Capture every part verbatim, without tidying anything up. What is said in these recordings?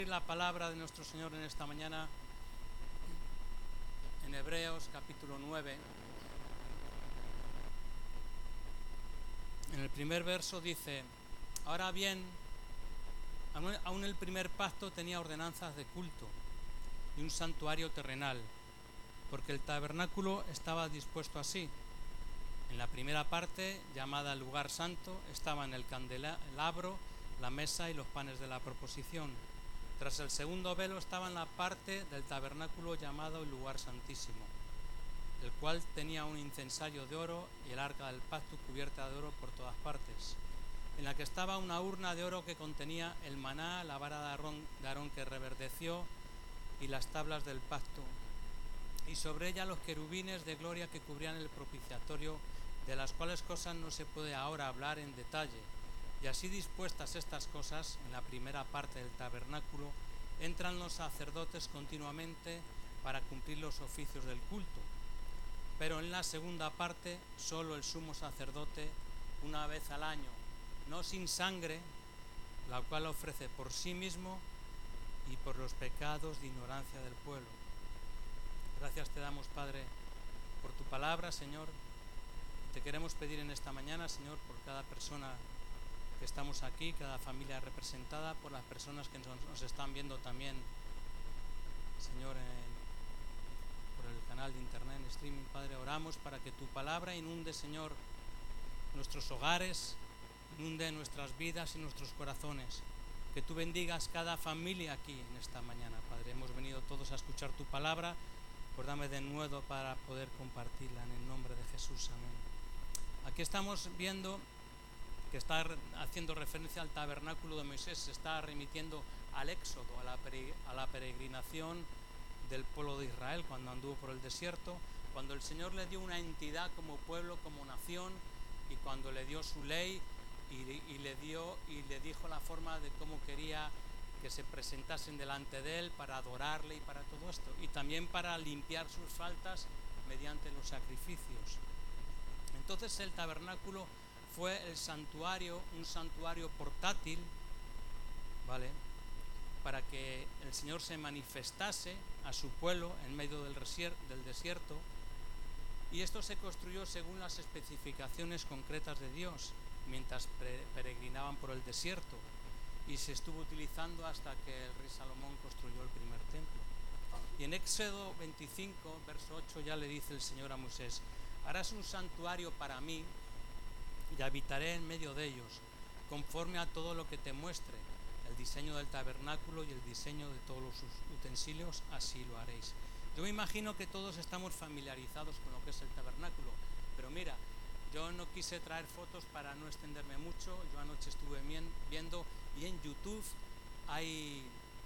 La palabra de nuestro Señor en esta mañana en Hebreos capítulo nueve. En el primer verso dice: ahora bien, aún el primer pacto tenía ordenanzas de culto y un santuario terrenal, porque el tabernáculo estaba dispuesto así. En la primera parte, llamada lugar santo, estaban el candelabro, la mesa y los panes de la proposición. Tras el segundo velo estaba en la parte del tabernáculo llamado el lugar santísimo, el cual tenía un incensario de oro y el arca del pacto cubierta de oro por todas partes, en la que estaba una urna de oro que contenía el maná, la vara de Aarón, de Aarón que reverdeció y las tablas del pacto, y sobre ella los querubines de gloria que cubrían el propiciatorio, de las cuales cosas no se puede ahora hablar en detalle. Y así dispuestas estas cosas, en la primera parte del tabernáculo, entran los sacerdotes continuamente para cumplir los oficios del culto. Pero en la segunda parte, solo el sumo sacerdote, una vez al año, no sin sangre, la cual ofrece por sí mismo y por los pecados de ignorancia del pueblo. Gracias te damos, Padre, por tu palabra, Señor. Te queremos pedir en esta mañana, Señor, por cada persona que estamos aquí, cada familia representada, por las personas que nos, nos están viendo también, Señor, en, por el canal de internet, en streaming. Padre, oramos para que tu palabra inunde, Señor, nuestros hogares, inunde nuestras vidas y nuestros corazones. Que tú bendigas cada familia aquí en esta mañana, Padre. Hemos venido todos a escuchar tu palabra, pues dame de nuevo para poder compartirla en el nombre de Jesús. Amén. Aquí estamos viendo que está haciendo referencia al tabernáculo de Moisés, se está remitiendo al éxodo, a la, a la peregrinación del pueblo de Israel cuando anduvo por el desierto, cuando el Señor le dio una entidad como pueblo, como nación, y cuando le dio su ley y, y le dio y le dijo la forma de cómo quería que se presentasen delante de él para adorarle y para todo esto, y también para limpiar sus faltas mediante los sacrificios. Entonces el tabernáculo fue el santuario, un santuario portátil, ¿vale?, para que el Señor se manifestase a su pueblo en medio del desierto, y esto se construyó según las especificaciones concretas de Dios, mientras peregrinaban por el desierto, y se estuvo utilizando hasta que el rey Salomón construyó el primer templo. Y en Éxodo veinticinco, verso ocho, ya le dice el Señor a Moisés: harás un santuario para mí, y habitaré en medio de ellos, conforme a todo lo que te muestre, el diseño del tabernáculo y el diseño de todos los utensilios, así lo haréis. Yo me imagino que todos estamos familiarizados con lo que es el tabernáculo, pero mira, yo no quise traer fotos para no extenderme mucho. Yo anoche estuve viendo y en YouTube hay,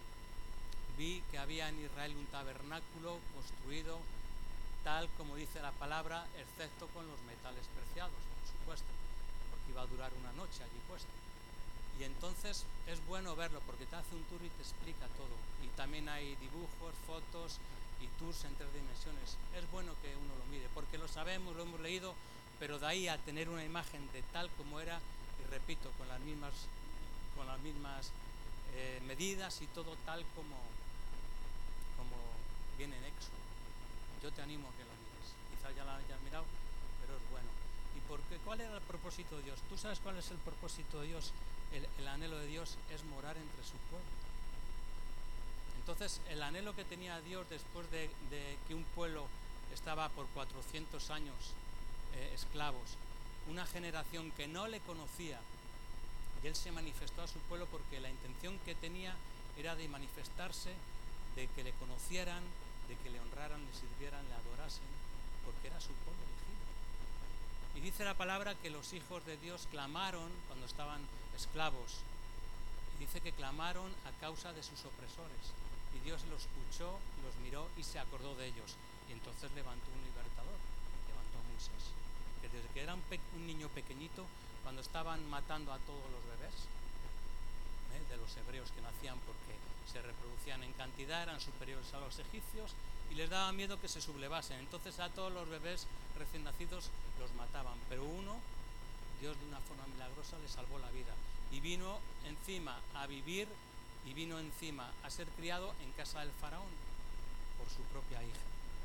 vi que había en Israel un tabernáculo construido tal como dice la palabra, excepto con los metales preciados, por supuesto, porque iba a durar una noche allí puesto. Y entonces es bueno verlo porque te hace un tour y te explica todo. Y también hay dibujos, fotos y tours en tres dimensiones. Es bueno que uno lo mire porque lo sabemos, lo hemos leído, pero de ahí a tener una imagen de tal como era, y repito, con las mismas, con las mismas eh, medidas y todo tal como, como viene en Éxodo. Yo te animo a que lo mires. Quizás ya lo hayas mirado, pero es bueno. ¿Y por qué? ¿Cuál era el propósito de Dios? ¿Tú sabes cuál es el propósito de Dios? El, el anhelo de Dios es morar entre su pueblo. Entonces, el anhelo que tenía Dios después de, de que un pueblo estaba por cuatrocientos años eh, esclavos, una generación que no le conocía, y Él se manifestó a su pueblo porque la intención que tenía era de manifestarse, de que le conocieran, de que le honraran, le sirvieran, le adorasen, porque era su pueblo elegido. Y dice la palabra que los hijos de Dios clamaron cuando estaban esclavos, y dice que clamaron a causa de sus opresores, y Dios los escuchó, los miró y se acordó de ellos, y entonces levantó un libertador, levantó a Moisés, que desde que era un, pe- un niño pequeñito, cuando estaban matando a todos los bebés, ¿eh? de los hebreos que nacían porque se reproducían en cantidad, eran superiores a los egipcios y les daba miedo que se sublevasen. Entonces a todos los bebés recién nacidos los mataban, pero uno, Dios de una forma milagrosa le salvó la vida y vino encima a vivir y vino encima a ser criado en casa del faraón por su propia hija.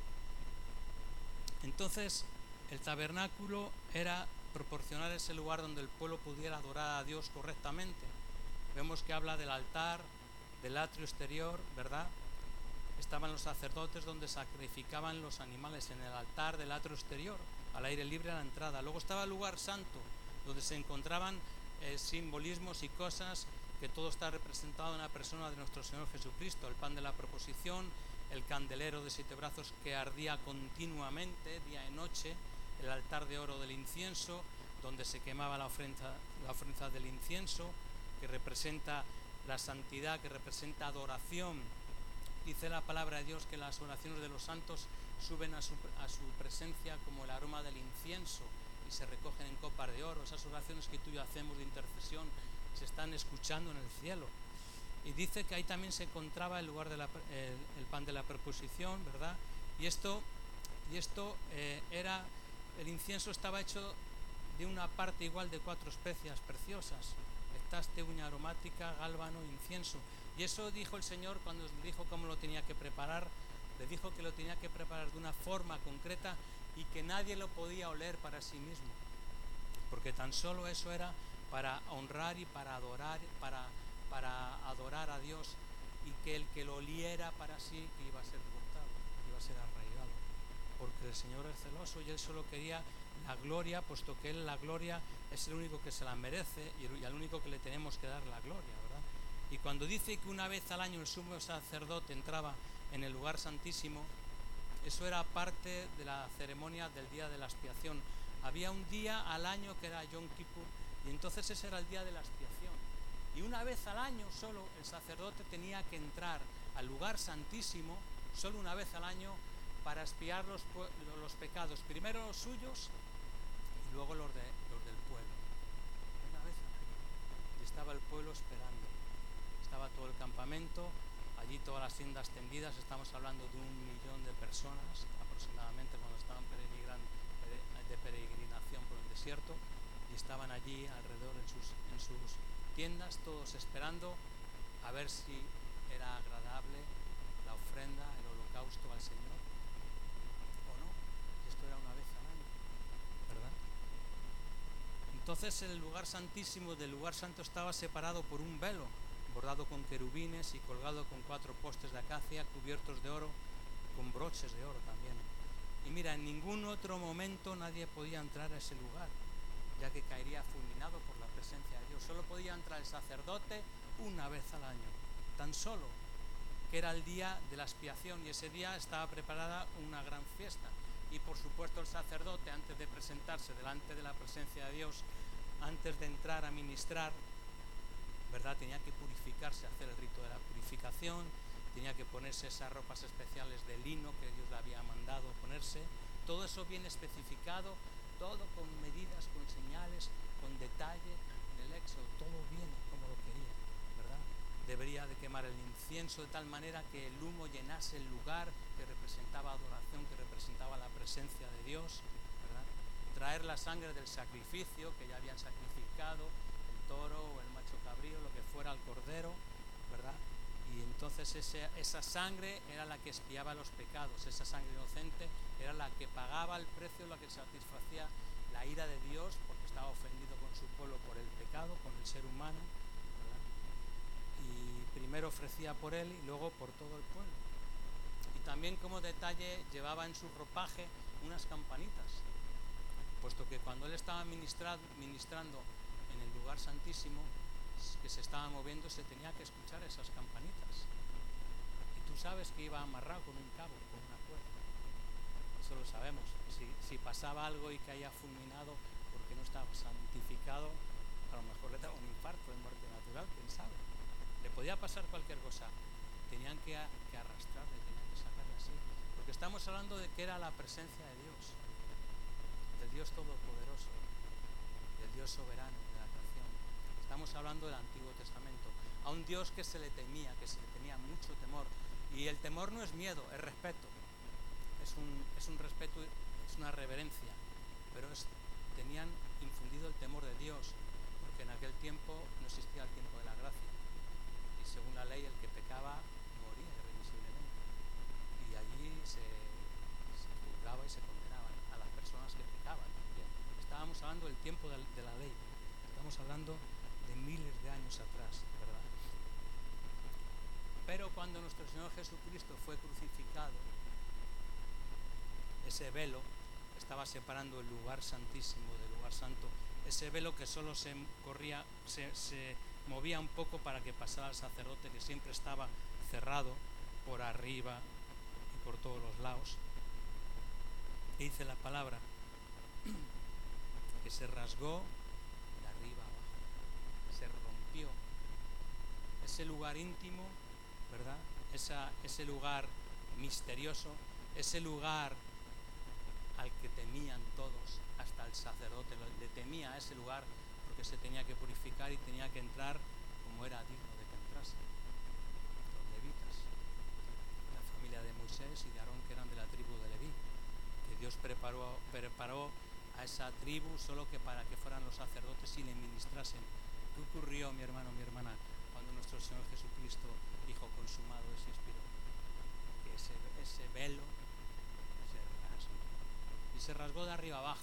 Entonces, el tabernáculo era proporcionar ese lugar donde el pueblo pudiera adorar a Dios correctamente. Vemos que habla del altar, del atrio exterior, ¿verdad? Estaban los sacerdotes donde sacrificaban los animales en el altar del atrio exterior, al aire libre a la entrada. Luego estaba el lugar santo, donde se encontraban eh, simbolismos y cosas que todo está representado en la persona de nuestro Señor Jesucristo, el pan de la proposición, el candelero de siete brazos que ardía continuamente, día y noche, el altar de oro del incienso, donde se quemaba la ofrenda, la ofrenda del incienso, que representa la santidad, que representa adoración. Dice la palabra de Dios que las oraciones de los santos suben a su, a su presencia como el aroma del incienso y se recogen en copas de oro. Esas oraciones que tú y yo hacemos de intercesión se están escuchando en el cielo. Y dice que ahí también se encontraba el lugar de la, el, el pan de la proposición, ¿verdad? Y esto, y esto eh, era, el incienso estaba hecho de una parte igual de cuatro especias preciosas: estaste, uña aromática, gálbano, incienso. Y eso dijo el Señor cuando le dijo cómo lo tenía que preparar. Le dijo que lo tenía que preparar de una forma concreta y que nadie lo podía oler para sí mismo, porque tan solo eso era para honrar y para adorar, para, para adorar a Dios, y que el que lo oliera para sí que iba a ser cortado, iba a ser arraigado, porque el Señor es celoso y Él solo quería la gloria, puesto que Él la gloria es el único que se la merece y al único que le tenemos que dar la gloria, ¿verdad? Y cuando dice que una vez al año el sumo sacerdote entraba en el lugar santísimo, eso era parte de la ceremonia del día de la expiación. Había un día al año que era Yom Kippur, y entonces ese era el día de la expiación. Y una vez al año solo el sacerdote tenía que entrar al lugar santísimo, solo una vez al año, para expiar los, los pecados, primero los suyos y luego los, de, los del pueblo. Una vez al año. Y estaba el pueblo esperando. Estaba todo el campamento, allí todas las tiendas tendidas. Estamos hablando de un millón de personas aproximadamente cuando estaban de peregrinación por el desierto, y estaban allí alrededor en sus, en sus tiendas, todos esperando a ver si era agradable la ofrenda, el holocausto al Señor o no. Y esto era una vez al año, ¿verdad? Entonces el lugar santísimo del lugar santo estaba separado por un velo bordado con querubines y colgado con cuatro postes de acacia cubiertos de oro, con broches de oro también. Y mira, en ningún otro momento nadie podía entrar a ese lugar, ya que caería fulminado por la presencia de Dios. Solo podía entrar el sacerdote una vez al año, tan solo, que era el día de la expiación, y ese día estaba preparada una gran fiesta. Y por supuesto el sacerdote, antes de presentarse delante de la presencia de Dios, antes de entrar a ministrar, ¿verdad?, tenía que purificarse, hacer el rito de la purificación, tenía que ponerse esas ropas especiales de lino que Dios le había mandado ponerse. Todo eso bien especificado, todo con medidas, con señales, con detalle, en el éxodo, todo viene como lo quería, ¿verdad? Debería de quemar el incienso de tal manera que el humo llenase el lugar, que representaba adoración, que representaba la presencia de Dios, ¿verdad? Traer la sangre del sacrificio que ya habían sacrificado, el toro o el macho cabrío, lo que fuera, el cordero, ¿verdad? Y entonces ese, esa sangre era la que expiaba los pecados, esa sangre inocente era la que pagaba el precio, la que satisfacía la ira de Dios, porque estaba ofendido con su pueblo por el pecado, con el ser humano, ¿verdad? Y primero ofrecía por él y luego por todo el pueblo. Y también como detalle llevaba en su ropaje unas campanitas, puesto que cuando él estaba ministrando, ministrando en el lugar santísimo, que se estaba moviendo, se tenía que escuchar esas campanitas. Y tú sabes que iba amarrado con un cabo, con una cuerda. Eso lo sabemos. Si, si pasaba algo y caía fulminado porque no estaba santificado, a lo mejor le daba un infarto de muerte natural, quién sabe. Le podía pasar cualquier cosa. Tenían que, que arrastrarle, tenían que sacarle así. Porque estamos hablando de que era la presencia de Dios, del Dios Todopoderoso, del Dios soberano de la creación. Estamos hablando del Antiguo Testamento, a un Dios que se le temía, que se le tenía mucho temor. Y el temor no es miedo, es respeto. Es un, es un respeto, es una reverencia. Pero es, tenían infundido el temor de Dios, porque en aquel tiempo no existía el tiempo de la gracia. Y según la ley, el que pecaba moría irremisiblemente. Y allí se, se juzgaba y se condenaban a las personas que pecaban. Bien, estábamos hablando del tiempo de, de la ley. Estamos hablando de miles de años atrás, ¿verdad? Pero cuando nuestro Señor Jesucristo fue crucificado, ese velo estaba separando el lugar santísimo del lugar santo, ese velo que solo se corría, se, se movía un poco para que pasara el sacerdote, que siempre estaba cerrado por arriba y por todos los lados. Y dice la palabra que se rasgó de arriba abajo, se rompió ese lugar íntimo, ¿verdad? Esa, ese lugar misterioso, ese lugar al que temían todos, hasta el sacerdote le temía a ese lugar porque se tenía que purificar y tenía que entrar como era digno de que entrase. Los levitas, la familia de Moisés y de Aarón, que eran de la tribu de Leví, que Dios preparó, preparó a esa tribu solo que para que fueran los sacerdotes y le ministrasen. ¿Qué ocurrió, mi hermano, mi hermana, cuando nuestro Señor Jesucristo dijo consumado y se expiró? Que ese, ese velo se rasgó. Y se rasgó de arriba abajo.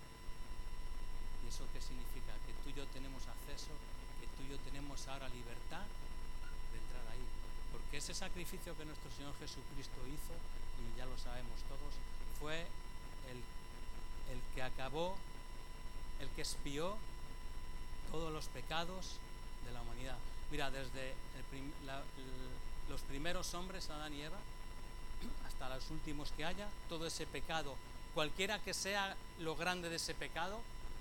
¿Y eso qué significa? Que tú y yo tenemos acceso, que tú y yo tenemos ahora libertad de entrar ahí. Porque ese sacrificio que nuestro Señor Jesucristo hizo, y ya lo sabemos todos, fue el, el que acabó, el que expió todos los pecados de la humanidad. Mira, desde el prim, la, el, los primeros hombres, Adán y Eva, hasta los últimos que haya, todo ese pecado, cualquiera que sea lo grande de ese pecado,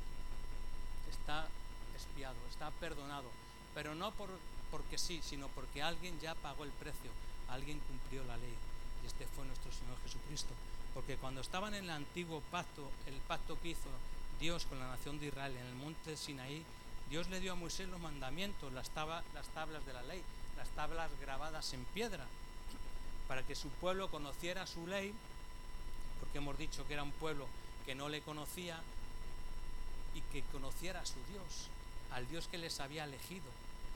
está expiado, está perdonado, pero no por, porque sí, sino porque alguien ya pagó el precio, alguien cumplió la ley, y este fue nuestro Señor Jesucristo. Porque cuando estaban en el antiguo pacto, el pacto que hizo Dios con la nación de Israel en el monte Sinaí, Dios le dio a Moisés los mandamientos, las, tab las tablas de la ley, las tablas grabadas en piedra, para que su pueblo conociera su ley, porque hemos dicho que era un pueblo que no le conocía, y que conociera a su Dios, al Dios que les había elegido.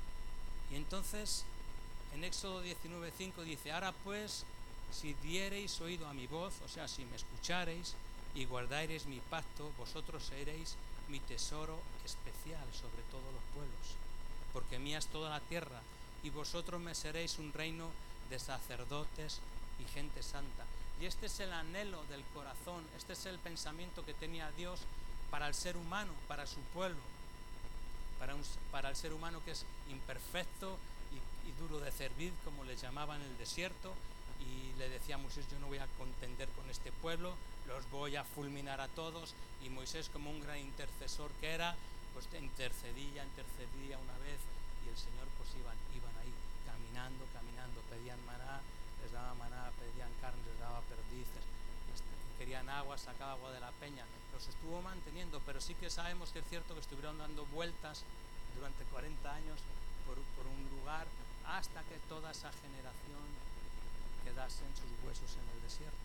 Y entonces en Éxodo diecinueve cinco dice: ahora pues, si diereis oído a mi voz, o sea, si me escuchareis y guardareis mi pacto, vosotros seréis mi tesoro especial sobre todos los pueblos, porque mía es toda la tierra, y vosotros me seréis un reino de sacerdotes y gente santa. Y este es el anhelo del corazón, este es el pensamiento que tenía Dios para el ser humano, para su pueblo, para, un, para el ser humano que es imperfecto y, y duro de servir, como le llamaban en el desierto, y le decía a Moisés: yo no voy a contender con este pueblo, los voy a fulminar a todos. Y Moisés, como un gran intercesor que era, pues intercedía, intercedía una vez, y el Señor pues iban, iban ahí, caminando, caminando, pedían maná, les daba maná, pedían carne, les daba perdices, querían agua, sacaba agua de la peña, los estuvo manteniendo, pero sí que sabemos que es cierto que estuvieron dando vueltas durante cuarenta años por, por un lugar, hasta que toda esa generación quedase en sus huesos en el desierto.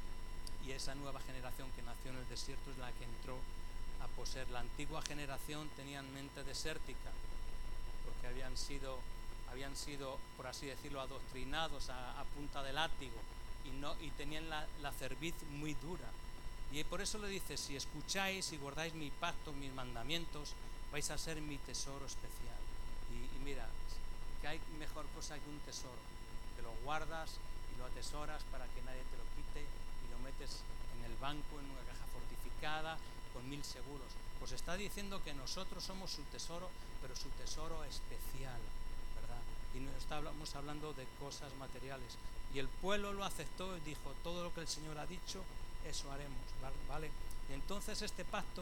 Y esa nueva generación que nació en el desierto es la que entró a poseer. La antigua generación tenían mente desértica, porque habían sido, habían sido, por así decirlo, adoctrinados a, a punta de látigo, y, no, y tenían la, la cerviz muy dura. Y por eso le dice: si escucháis y guardáis mi pacto, mis mandamientos, vais a ser mi tesoro especial. Y, y mira, que hay mejor cosa que un tesoro, que lo guardas y lo atesoras para que nadie te lo quite, y lo metes en el banco, en una caja fortificada, con mil seguros. Pues está diciendo que nosotros somos su tesoro, pero su tesoro especial, ¿verdad? Y no estamos hablando de cosas materiales. Y el pueblo lo aceptó y dijo: todo lo que el Señor ha dicho, eso haremos, ¿vale? Y entonces este pacto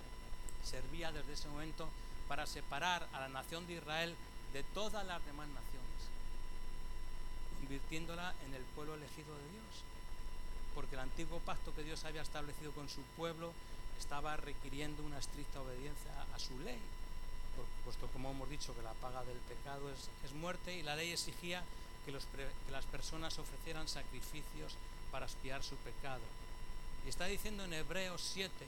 servía desde ese momento para separar a la nación de Israel de todas las demás naciones, convirtiéndola en el pueblo elegido de Dios. Porque el antiguo pacto que Dios había establecido con su pueblo estaba requiriendo una estricta obediencia a, a su ley, puesto, como hemos dicho, que la paga del pecado es, es muerte, y la ley exigía que, los pre, que las personas ofrecieran sacrificios para expiar su pecado. Y está diciendo en Hebreos siete: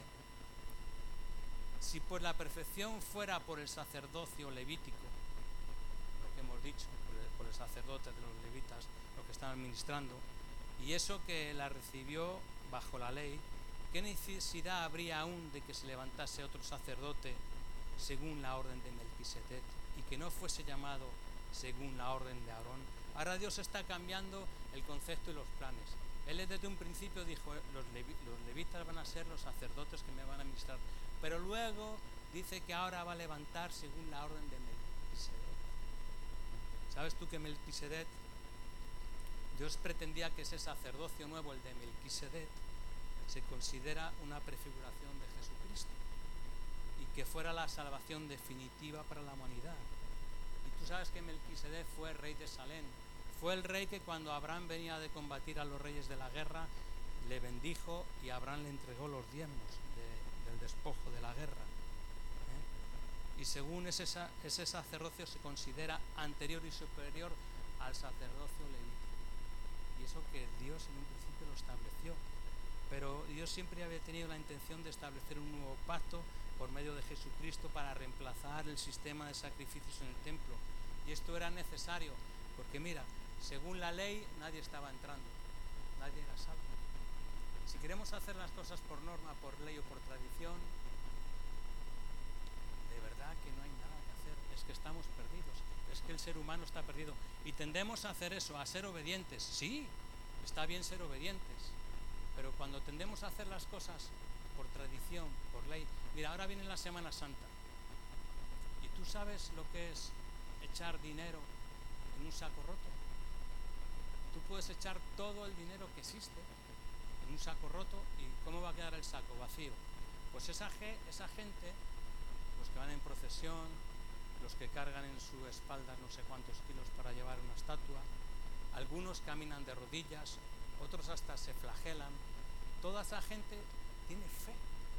si pues la perfección fuera por el sacerdocio levítico, lo que hemos dicho, por el, el sacerdote, de los levitas, los que estaban ministrando. Y eso que la recibió bajo la ley, ¿qué necesidad habría aún de que se levantase otro sacerdote según la orden de Melquisedec y que no fuese llamado según la orden de Aarón? Ahora Dios está cambiando el concepto y los planes. Él desde un principio dijo, los, levi, los levitas van a ser los sacerdotes que me van a ministrar, pero luego dice que ahora va a levantar según la orden de Melquisedec. ¿Sabes tú que Melquisedec, Dios pretendía que ese sacerdocio nuevo, el de Melquisedec, se considera una prefiguración de Jesucristo y que fuera la salvación definitiva para la humanidad? Y tú sabes que Melquisedec fue rey de Salem. Fue el rey que cuando Abraham venía de combatir a los reyes de la guerra, le bendijo y Abraham le entregó los diezmos de, del despojo de la guerra. ¿Eh? Y según ese, ese sacerdocio se considera anterior y superior al sacerdocio levítico. Y eso que Dios en un principio lo estableció. Pero Dios siempre había tenido la intención de establecer un nuevo pacto por medio de Jesucristo para reemplazar el sistema de sacrificios en el templo. Y esto era necesario, porque mira, según la ley nadie estaba entrando, nadie era salvo. Si queremos hacer las cosas por norma, por ley o por tradición, de verdad que no hay nada que hacer, es que estamos perdidos, es que el ser humano está perdido. Y tendemos a hacer eso, a ser obedientes. Sí, está bien ser obedientes, pero cuando tendemos a hacer las cosas por tradición, por ley. Mira, ahora viene la Semana Santa y tú sabes lo que es echar dinero en un saco roto. Tú puedes echar todo el dinero que existe en un saco roto y ¿cómo va a quedar el saco? Vacío. Pues esa, esa gente, los que van en procesión, los que cargan en su espalda no sé cuántos kilos para llevar una estatua, algunos caminan de rodillas, otros hasta se flagelan. Toda esa gente tiene fe.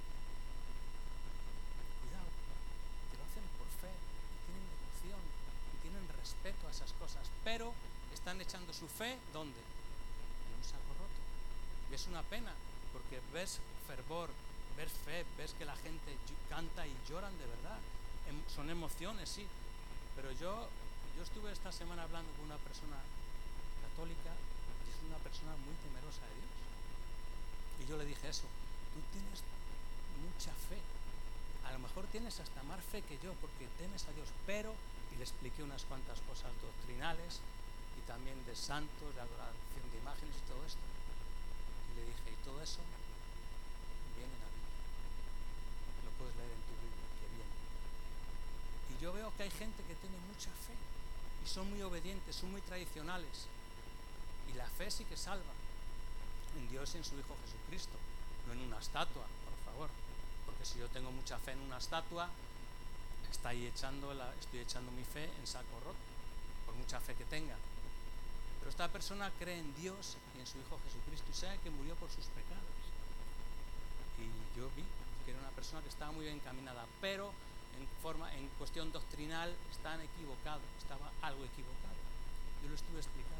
Cuidado, que lo hacen por fe, y tienen devoción, y tienen respeto a esas cosas, pero están echando su fe, ¿dónde? En un saco roto. Y es una pena, porque ves fervor, ves fe, ves que la gente canta y lloran de verdad. Son emociones, sí, pero yo, yo estuve esta semana hablando con una persona católica y es una persona muy temerosa de Dios. Y yo le dije eso, tú tienes mucha fe, a lo mejor tienes hasta más fe que yo porque temes a Dios, pero, y le expliqué unas cuantas cosas doctrinales y también de santos, de adoración de imágenes y todo esto. Y le dije, y todo eso viene en la Biblia, lo puedes leer en tu Biblia, que viene. Y yo veo que hay gente que tiene mucha fe y son muy obedientes, son muy tradicionales, y la fe sí que salva, en Dios y en su Hijo Jesucristo, no en una estatua, por favor, porque si yo tengo mucha fe en una estatua, está ahí echando la, estoy echando mi fe en saco roto, por mucha fe que tenga. Pero esta persona cree en Dios y en su Hijo Jesucristo y sabe que murió por sus pecados. Y yo vi que era una persona que estaba muy bien encaminada, pero en forma, en cuestión doctrinal, estaban equivocados, estaba algo equivocado. Yo lo estuve explicando.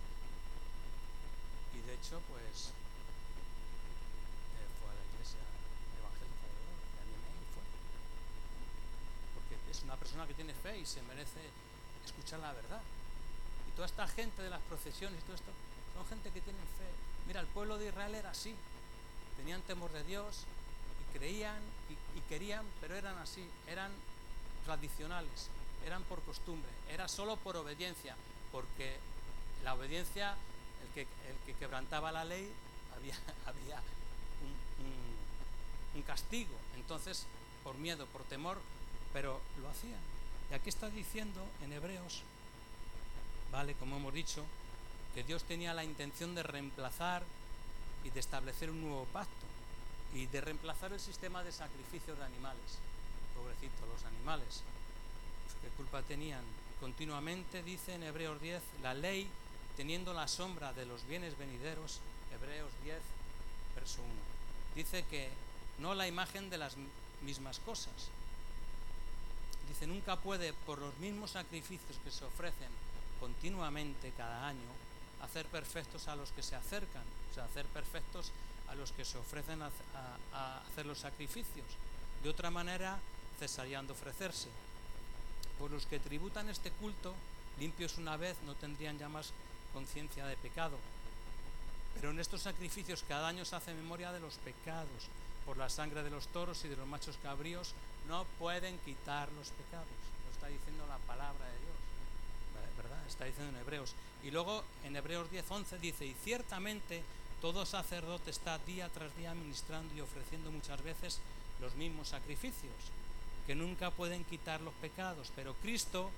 Y de hecho, pues, eh, fue a la iglesia evangélica de Oro, le animé y fue. Porque es una persona que tiene fe y se merece escuchar la verdad. Y toda esta gente de las procesiones y todo esto, son gente que tiene fe. Mira, el pueblo de Israel era así. Tenían temor de Dios y creían y, y querían, pero eran así, eran tradicionales, eran por costumbre, era solo por obediencia, porque la obediencia, el que, el que quebrantaba la ley, había, había un, un, un castigo. Entonces, por miedo, por temor, pero lo hacían. Y aquí está diciendo en Hebreos, vale, como hemos dicho, que Dios tenía la intención de reemplazar y de establecer un nuevo pacto y de reemplazar el sistema de sacrificios de animales. Pobrecitos los animales, pues, ¿qué culpa tenían? Continuamente dice en Hebreos diez, la ley teniendo la sombra de los bienes venideros, Hebreos diez, verso uno, dice que no la imagen de las mismas cosas. Dice, nunca puede, por los mismos sacrificios que se ofrecen continuamente cada año, hacer perfectos a los que se acercan, o sea, hacer perfectos a los que se ofrecen a, a, a hacer los sacrificios. De otra manera, cesarían de ofrecerse. Pues los que tributan este culto limpios una vez, no tendrían ya más conciencia de pecado. Pero en estos sacrificios cada año se hace memoria de los pecados. Por la sangre de los toros y de los machos cabríos no pueden quitar los pecados. Lo está diciendo la palabra de Dios, ¿verdad? Está diciendo en Hebreos. Y luego en Hebreos diez once dice: y ciertamente todo sacerdote está día tras día ministrando y ofreciendo muchas veces los mismos sacrificios, que nunca pueden quitar los pecados. Pero Cristo,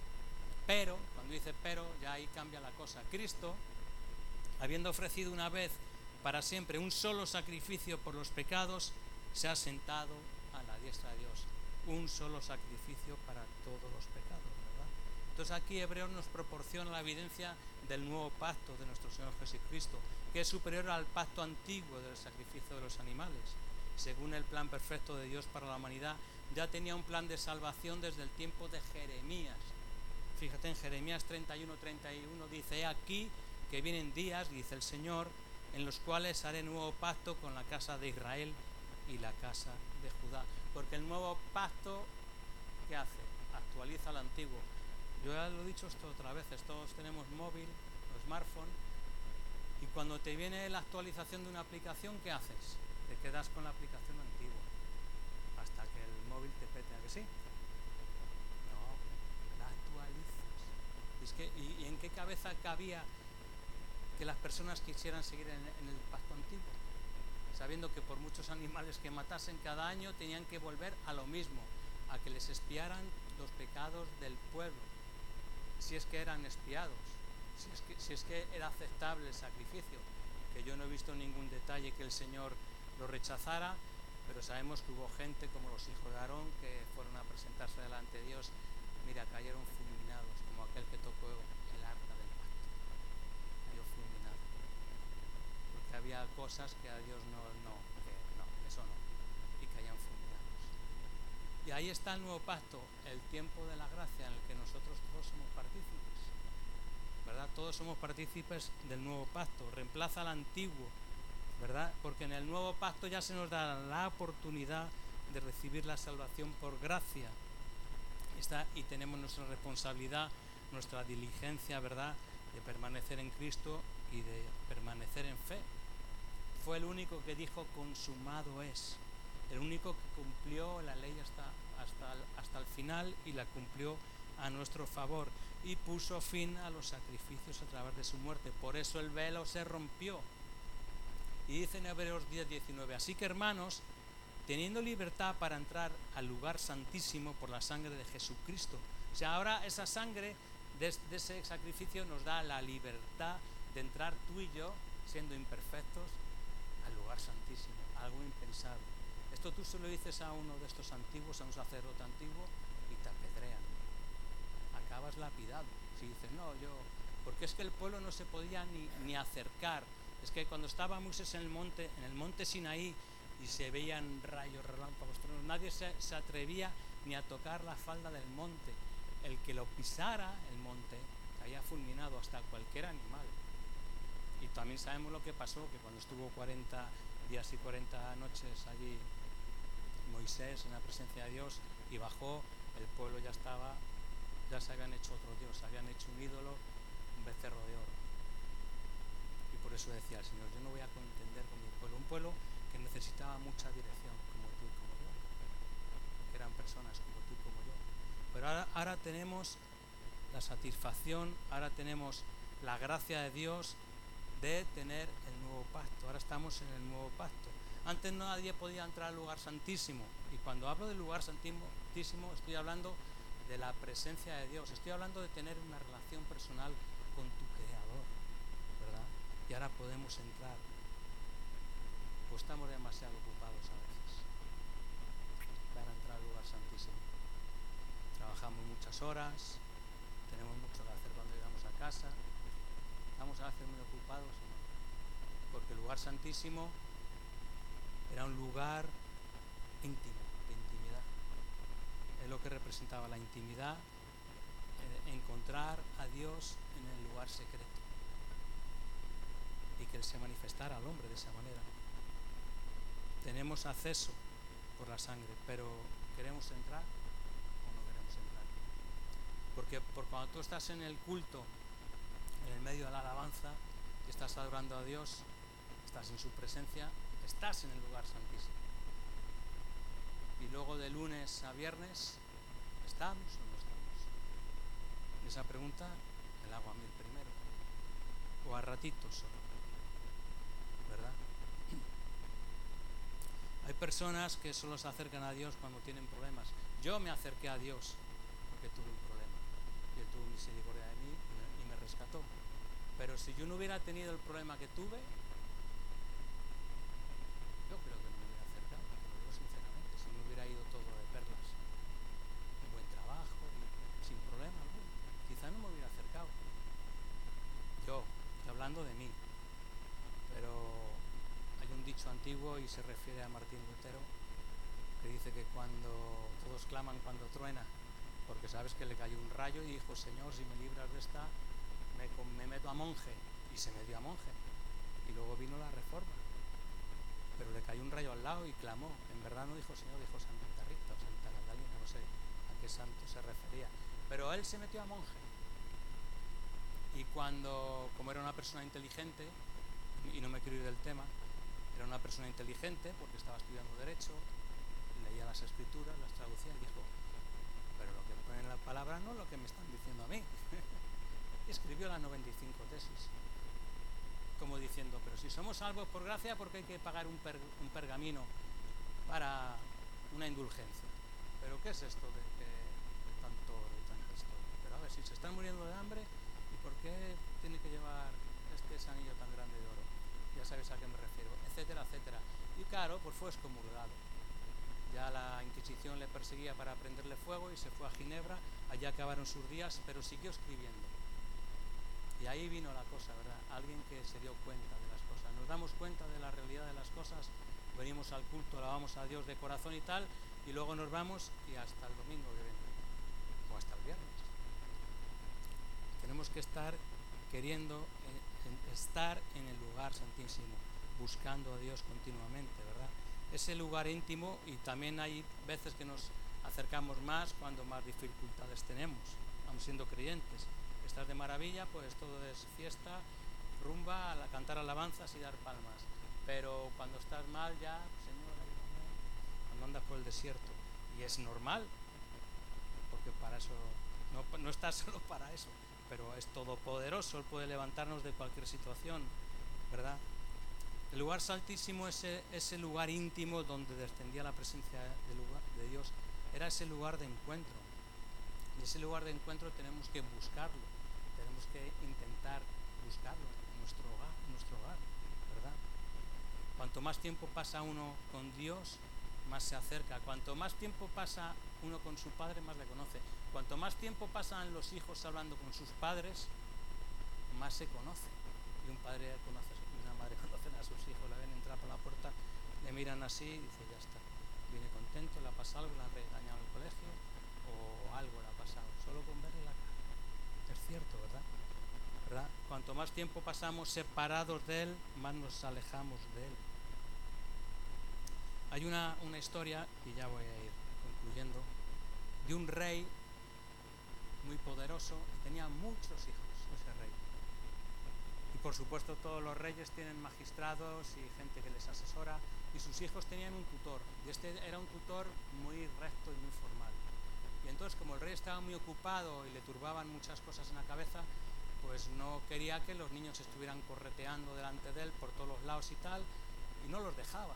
pero, cuando dice pero, ya ahí cambia la cosa. Cristo, habiendo ofrecido una vez para siempre un solo sacrificio por los pecados, se ha sentado a la diestra de Dios. Un solo sacrificio para todos los pecados, ¿verdad? Entonces aquí Hebreos nos proporciona la evidencia del nuevo pacto de nuestro Señor Jesucristo, que es superior al pacto antiguo del sacrificio de los animales. Según el plan perfecto de Dios para la humanidad, ya tenía un plan de salvación desde el tiempo de Jeremías. Fíjate, en Jeremías treinta y uno treinta y uno dice: he aquí que vienen días, dice el Señor, en los cuales haré nuevo pacto con la casa de Israel y la casa de Judá. Porque el nuevo pacto, ¿qué hace? Actualiza el antiguo. Yo ya lo he dicho esto otras veces, todos tenemos móvil o smartphone, y cuando te viene la actualización de una aplicación, ¿qué haces? Te quedas con la aplicación antigua hasta que el móvil te pete, ¿a que sí? No, la actualizas. Es que, ¿y, y en qué cabeza cabía que las personas quisieran seguir en, en el pacto antiguo? Sabiendo que por muchos animales que matasen cada año tenían que volver a lo mismo, a que les expiaran los pecados del pueblo, si es que eran expiados, si es que, si es que era aceptable el sacrificio, que yo no he visto ningún detalle que el Señor lo rechazara, pero sabemos que hubo gente como los hijos de Aarón que fueron a presentarse delante de Dios, mira, cayeron fulminados, como aquel que tocó el arca del pacto, cayó fulminado, porque había cosas que a Dios no, no, que no, eso no, y caían fulminados. Y ahí está el nuevo pacto, el tiempo de la gracia en el que nosotros todos somos partícipes, ¿verdad? Todos somos partícipes del nuevo pacto, reemplaza al antiguo, ¿verdad? Porque en el nuevo pacto ya se nos da la oportunidad de recibir la salvación por gracia. Está, y tenemos nuestra responsabilidad, nuestra diligencia, ¿verdad?, de permanecer en Cristo y de permanecer en fe. Fue el único que dijo: consumado es. El único que cumplió la ley hasta, hasta, el, hasta el final, y la cumplió a nuestro favor, y puso fin a los sacrificios a través de su muerte. Por eso el velo se rompió. Y dice en Hebreos diez diecinueve: así que, hermanos, teniendo libertad para entrar al lugar santísimo por la sangre de Jesucristo. O sea, ahora esa sangre de, de ese sacrificio nos da la libertad de entrar tú y yo, siendo imperfectos, al lugar santísimo, algo impensable. Esto tú se lo dices a uno de estos antiguos, a un sacerdote antiguo, y te apedrean. Acabas lapidado. Si dices: no, yo... Porque es que el pueblo no se podía ni, ni acercar. Es que cuando estaba Moisés en el monte, en el monte Sinaí, y se veían rayos, relámpagos, truenos, nadie se, se atrevía ni a tocar la falda del monte. El que lo pisara, el monte, caía fulminado, hasta cualquier animal. Y también sabemos lo que pasó, que cuando estuvo cuarenta días y cuarenta noches allí Moisés en la presencia de Dios y bajó, el pueblo ya estaba, ya se habían hecho otro Dios, habían hecho un ídolo, un becerro de oro. Y por eso decía el Señor: yo no voy a contender con mi pueblo, un pueblo que necesitaba mucha dirección, como tú y como yo, que eran personas como tú y como yo. Pero ahora, ahora tenemos la satisfacción, ahora tenemos la gracia de Dios de tener el nuevo pacto. Ahora estamos en el nuevo pacto. Antes nadie podía entrar al lugar santísimo, y cuando hablo del lugar santísimo estoy hablando de la presencia de Dios, estoy hablando de tener una relación personal con tu Creador, ¿verdad? Y ahora podemos entrar. Pues estamos demasiado ocupados a veces para entrar al lugar santísimo. Trabajamos muchas horas, tenemos mucho que hacer cuando llegamos a casa, estamos a veces muy ocupados, ¿no? Porque el lugar santísimo era un lugar íntimo, de intimidad. Es lo que representaba la intimidad, eh, encontrar a Dios en el lugar secreto y que Él se manifestara al hombre de esa manera. Tenemos acceso por la sangre, pero ¿queremos entrar o no queremos entrar? Porque por cuando tú estás en el culto, en el medio de la alabanza, y estás adorando a Dios, estás en su presencia, estás en el lugar santísimo. Y luego de lunes a viernes, ¿estamos o no estamos? Y esa pregunta me la hago a mí primero, o a ratitos solo, ¿verdad? Hay personas que solo se acercan a Dios cuando tienen problemas. Yo me acerqué a Dios porque tuve un problema y Él tuvo misericordia de mí y me, y me rescató. Pero si yo no hubiera tenido el problema que tuve, yo creo que no me hubiera acercado, te lo digo sinceramente. Si me hubiera ido todo de perlas, un buen trabajo y sin problema alguno, quizá no me hubiera acercado. Yo, estoy hablando de mí, pero hay un dicho antiguo y se refiere a Martín Lutero que dice que cuando todos claman cuando truena, porque sabes que le cayó un rayo y dijo, Señor, si me libras de esta, me, me meto a monje, y se metió a monje, y luego vino la reforma, pero le cayó un rayo al lado y clamó. En verdad no dijo Señor, dijo Santa Rita o Santa Catalina, no sé a qué santo se refería, pero él se metió a monje. Y cuando, como era una persona inteligente, y no me quiero ir del tema, era una persona inteligente porque estaba estudiando Derecho, leía las escrituras, las traducía y dijo, pero lo que pone en la palabra no es lo que me están diciendo a mí. Y escribió las noventa y cinco tesis, como diciendo, pero si somos salvos por gracia, ¿por qué hay que pagar un, per, un pergamino para una indulgencia? ¿Pero qué es esto de que tanto oro y tanta historia? Pero a ver, si se están muriendo de hambre, ¿y por qué tiene que llevar este anillo tan grande de oro? Ya sabes a qué me refiero, etcétera, etcétera. Y claro, pues fue excomulgado. Ya la Inquisición le perseguía para prenderle fuego y se fue a Ginebra, allá acabaron sus días, pero siguió escribiendo. Y ahí vino la cosa, ¿verdad? Alguien que se dio cuenta de las cosas. Nos damos cuenta de la realidad de las cosas, venimos al culto, alabamos a Dios de corazón y tal, y luego nos vamos y hasta el domingo que viene, o hasta el viernes. Tenemos que estar queriendo eh, estar en el lugar santísimo, buscando a Dios continuamente, ¿verdad? Ese lugar íntimo, y también hay veces que nos acercamos más cuando más dificultades tenemos, vamos siendo creyentes. Estás de maravilla, pues todo es fiesta, rumba, a cantar alabanzas y dar palmas. Pero cuando estás mal ya, Señor, ayúdame, cuando andas por el desierto. Y es normal, porque para eso, no, no estás solo para eso, pero es todopoderoso, Él puede levantarnos de cualquier situación, ¿verdad? El lugar santísimo, ese, ese lugar íntimo donde descendía la presencia de, lugar, de Dios, era ese lugar de encuentro. Y ese lugar de encuentro tenemos que buscarlo, tenemos que intentar buscarlo en nuestro hogar, en nuestro hogar, ¿verdad? Cuanto más tiempo pasa uno con Dios, más se acerca. Cuanto más tiempo pasa uno con su padre, más le conoce. Cuanto más tiempo pasan los hijos hablando con sus padres, más se conoce. Y un padre conoce, y una madre conocen a sus hijos, la ven entrar por la puerta, le miran así y dice, ya está, viene contento, le ha pasado algo, le ha regañado en el colegio, o algo le ha pasado, solo con verle la cara. Es cierto, ¿verdad? ¿verdad? Cuanto más tiempo pasamos separados de Él, más nos alejamos de Él. Hay una, una historia, y ya voy a ir concluyendo, de un rey muy poderoso y tenía muchos hijos, ese rey. Y por supuesto todos los reyes tienen magistrados y gente que les asesora, y sus hijos tenían un tutor, y este era un tutor muy recto y muy formal. Y entonces, como el rey estaba muy ocupado y le turbaban muchas cosas en la cabeza, pues no quería que los niños estuvieran correteando delante de él por todos los lados y tal, y no los dejaba.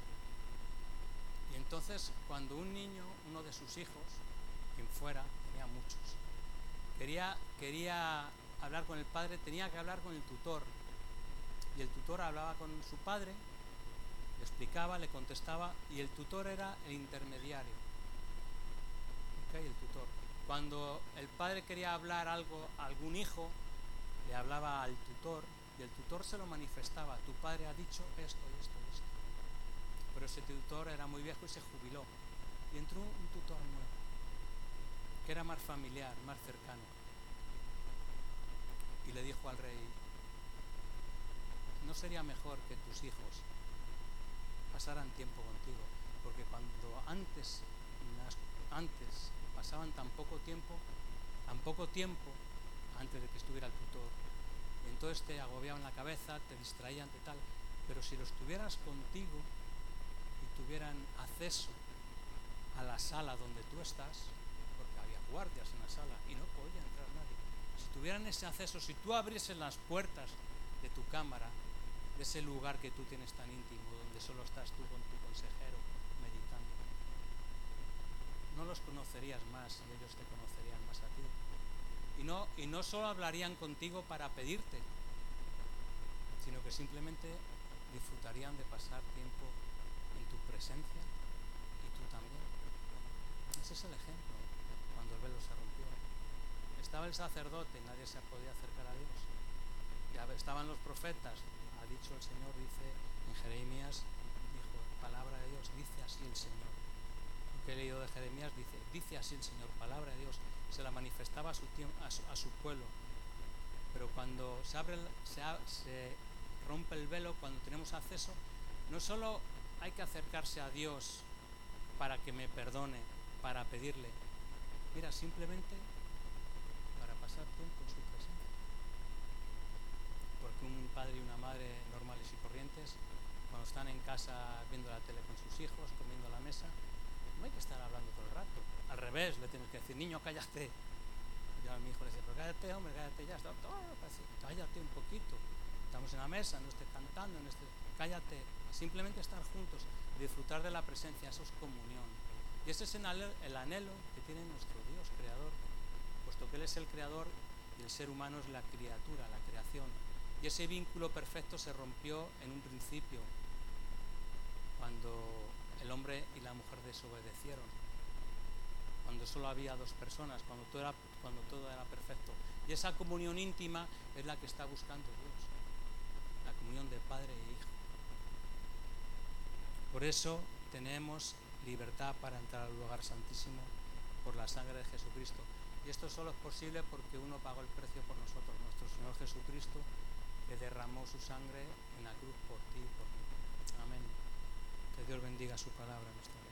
Y entonces, cuando un niño, uno de sus hijos, quien fuera, tenía muchos, quería, quería hablar con el padre, tenía que hablar con el tutor. Y el tutor hablaba con su padre, le explicaba, le contestaba, y el tutor era el intermediario. ¿Okay? El tutor. Cuando el padre quería hablar algo a algún hijo, le hablaba al tutor, y el tutor se lo manifestaba. Tu padre ha dicho esto y esto y esto. Pero ese tutor era muy viejo y se jubiló. Y entró un tutor nuevo, que era más familiar, más cercano. Y le dijo al rey, ¿no sería mejor que tus hijos pasaran tiempo contigo? Porque cuando antes, antes pasaban tan poco tiempo, en poco tiempo, antes de que estuviera el tutor, y entonces te agobiaban la cabeza, te distraían de tal, pero si los tuvieras contigo y tuvieran acceso a la sala donde tú estás, porque había guardias en la sala y no podía entrar nadie, si tuvieran ese acceso, si tú abrieses las puertas de tu cámara, de ese lugar que tú tienes tan íntimo, donde solo estás tú con tu consejero meditando, no los conocerías más y ellos te conocerían más a ti. Y no, y no solo hablarían contigo para pedirte, sino que simplemente disfrutarían de pasar tiempo en tu presencia y tú también. Ese es el ejemplo cuando el velo se rompió. Estaba el sacerdote, nadie se podía acercar a Dios. Ya estaban los profetas, ha dicho el Señor, dice en Jeremías, dijo, palabra de Dios, dice así el Señor. Lo que he leído de Jeremías dice, dice así el Señor, palabra de Dios, se la manifestaba a su, a su, a su pueblo. Pero cuando se abre, se, se rompe el velo, cuando tenemos acceso, no solo hay que acercarse a Dios para que me perdone, para pedirle, mira, simplemente para pasar tiempo en su presencia. Porque un padre y una madre normales y corrientes, cuando están en casa viendo la tele con sus hijos, comiendo a la mesa, no hay que estar hablando todo el rato. Al revés, le tienes que decir, niño, cállate. Yo a mi hijo le decía, pero cállate, hombre, cállate, ya está, todo, cállate un poquito. Estamos en la mesa, no estés cantando, no estés, cállate. Simplemente estar juntos, disfrutar de la presencia, eso es comunión. Y ese es el anhelo que tiene nuestro Dios creador, puesto que Él es el creador y el ser humano es la criatura, la creación. Y ese vínculo perfecto se rompió en un principio, cuando el hombre y la mujer desobedecieron, cuando solo había dos personas, cuando todo era, cuando todo era perfecto. Y esa comunión íntima es la que está buscando Dios, la comunión de padre e hijo. Por eso tenemos libertad para entrar al lugar santísimo por la sangre de Jesucristo. Y esto solo es posible porque uno pagó el precio por nosotros, nuestro Señor Jesucristo, que derramó su sangre en la cruz por ti y por mí. Amén. Que Dios bendiga su palabra en nuestra vida.